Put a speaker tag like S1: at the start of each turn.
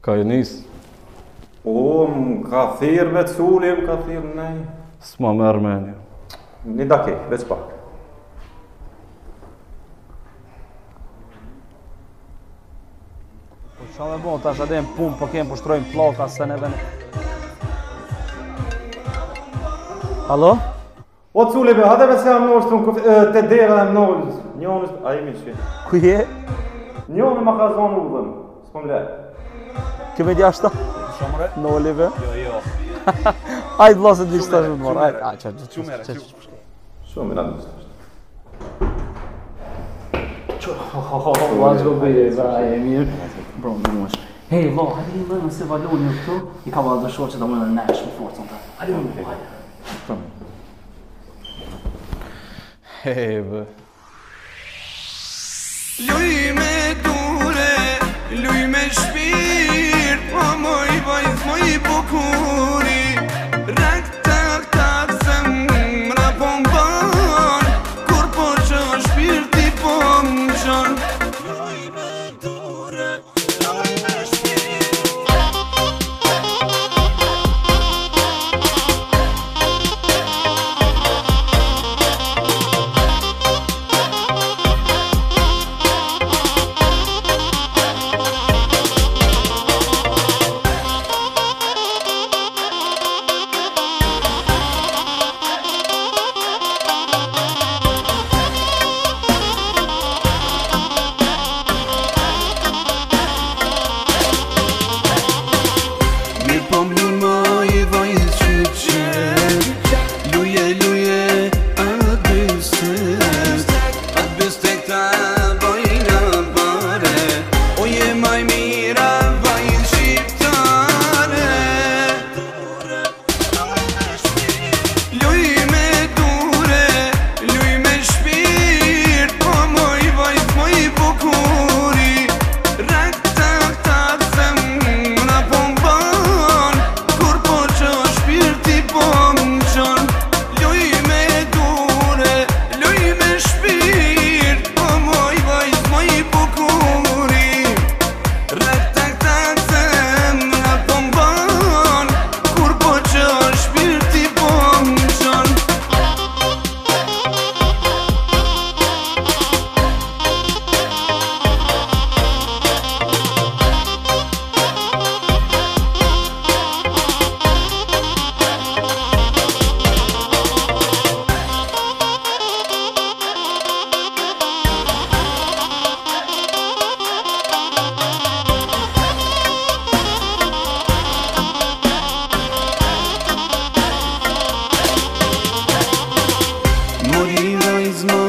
S1: Ka ju nis?
S2: Ka thirr me culi, ka thirr nej.
S1: S'ma merr menja.
S2: Një dakik, veç pak.
S3: Po qa me bon, tash edhe në punë, po kemë pushtrojmë plaka, se neve në... Alo?
S2: O culi be, hade me se jam nërës të dera dhe nërës. Njonës, a imi që?
S3: Ku je?
S2: Njonë ma ka zonë u dhëmë, s'kom le.
S3: Kemi djashta?
S4: Shumëre?
S3: Noli be?
S4: Jo.
S3: Ajde vlasë të gjithë shumë të marë, ajde.
S4: Shumëre.
S2: Shumë i në nështë.
S3: Vazhdo go bire, e mirë. Bro, në mësh. Hej, vlo, hajde një mënë se valoni në këtu, i ka valë dëshorë që da mënë në nesh më forcën të. Hajde më, hajde.
S1: Hej, bë.
S5: Luj me dure, luj me shpirt, o moj vajz, moj bukuri. Rak tak tak zemra po mban, kur po që shpirti po më gjan. Luj me dure, luj me shpirt. Mori vajz,